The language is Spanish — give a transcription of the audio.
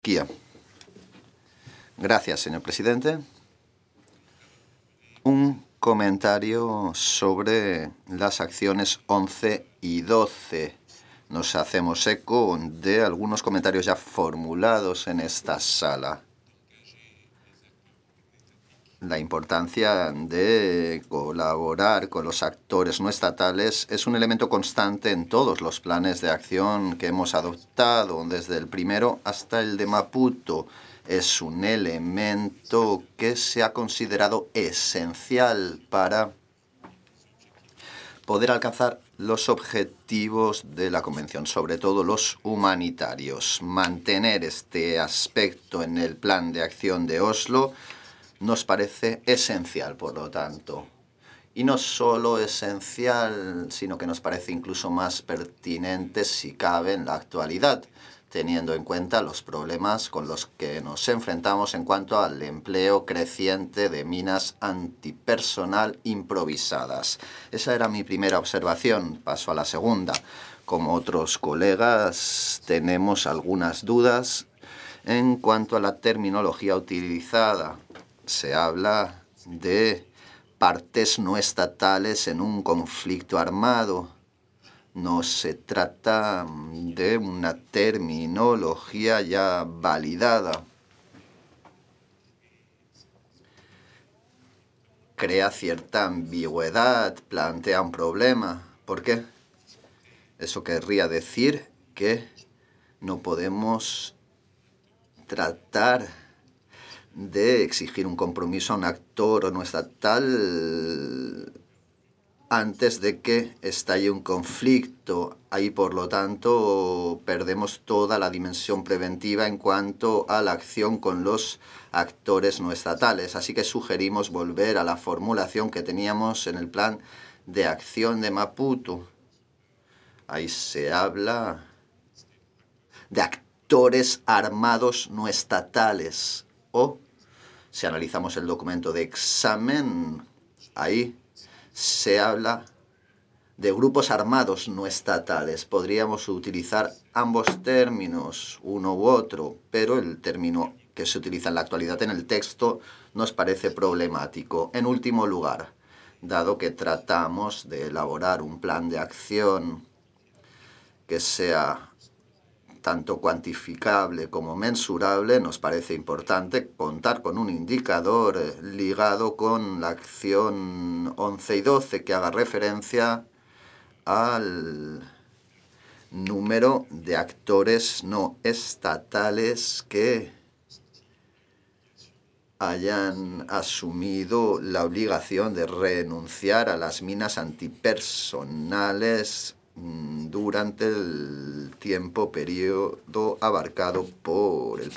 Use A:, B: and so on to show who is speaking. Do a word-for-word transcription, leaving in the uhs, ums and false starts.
A: Kia. Gracias, señor presidente. Un comentario sobre las acciones once y doce. Nos hacemos eco de algunos comentarios ya formulados en esta sala. La importancia de colaborar con los actores no estatales es un elemento constante en todos los planes de acción que hemos adoptado, desde el primero hasta el de Maputo. Es un elemento que se ha considerado esencial para poder alcanzar los objetivos de la Convención, sobre todo los humanitarios. Mantener este aspecto en el plan de acción de Oslo nos parece esencial, por lo tanto. Y no solo esencial, sino que nos parece incluso más pertinente si cabe en la actualidad, teniendo en cuenta los problemas con los que nos enfrentamos en cuanto al empleo creciente de minas antipersonal improvisadas. Esa era mi primera observación. Paso a la segunda. Como otros colegas, tenemos algunas dudas en cuanto a la terminología utilizada. Se habla de partes no estatales en un conflicto armado. No se trata de una terminología ya validada. Crea cierta ambigüedad, plantea un problema. ¿Por qué? Eso querría decir que no podemos tratar de exigir un compromiso a un actor no estatal antes de que estalle un conflicto. Ahí, por lo tanto, perdemos toda la dimensión preventiva en cuanto a la acción con los actores no estatales. Así que sugerimos volver a la formulación que teníamos en el plan de acción de Maputo. Ahí se habla de actores armados no estatales. O, si analizamos el documento de examen, ahí se habla de grupos armados no estatales. Podríamos utilizar ambos términos, uno u otro, pero el término que se utiliza en la actualidad en el texto nos parece problemático. En último lugar, dado que tratamos de elaborar un plan de acción que sea tanto cuantificable como mensurable, nos parece importante contar con un indicador ligado con la acción once y doce que haga referencia al número de actores no estatales que hayan asumido la obligación de renunciar a las minas antipersonales durante el tiempo periodo abarcado por el